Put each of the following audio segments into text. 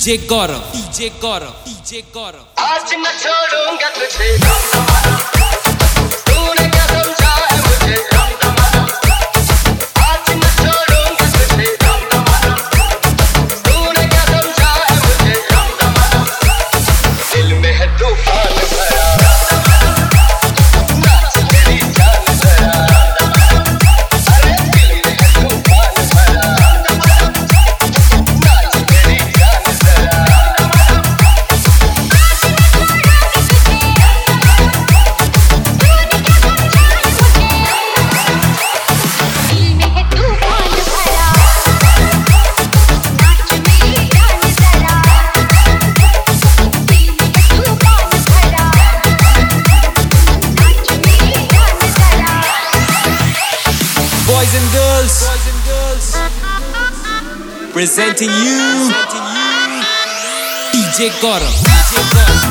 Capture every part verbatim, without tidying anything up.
DJ Gaurav DJ Gaurav DJ Gaurav. आज न छोड़ूंगा तुझे, तूने क्या समझा है मुझे, आज न छोड़ूंगा तुझे, तूने क्या समझा है मुझे, दिल में है तूफान भरा, नाच मेरी जान जरा, अरे दिल में है तूफान भरा, नाच मेरी जान जरा। Boys and girls, boys and girls, presenting you DJ Gaurav DJ Gaurav.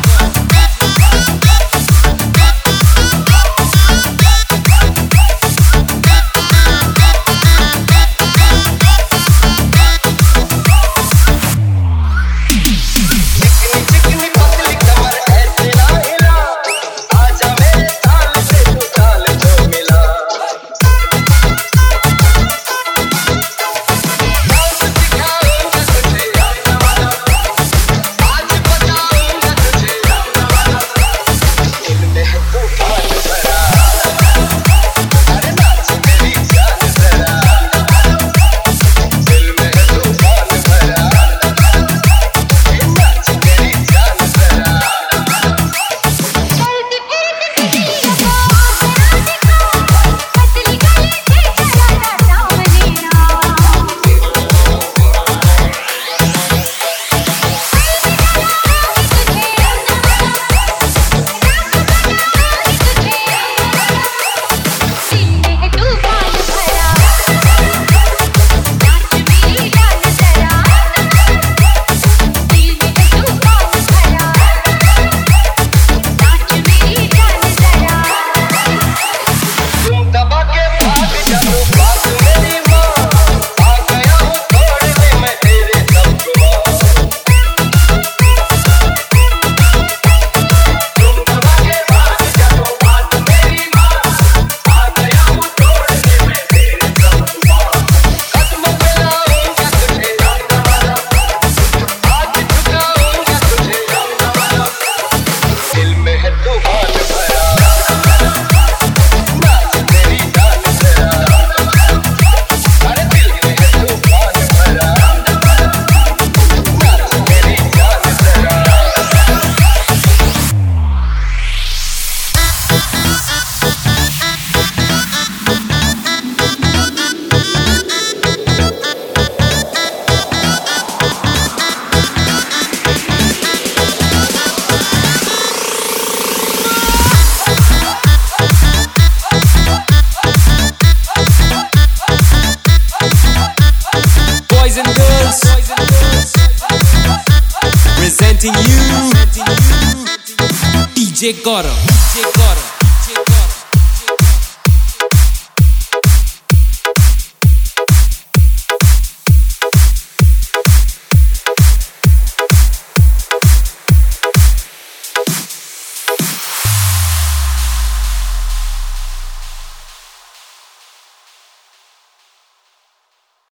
Boys and girls, presenting you DJ Gaurav DJ Gaurav.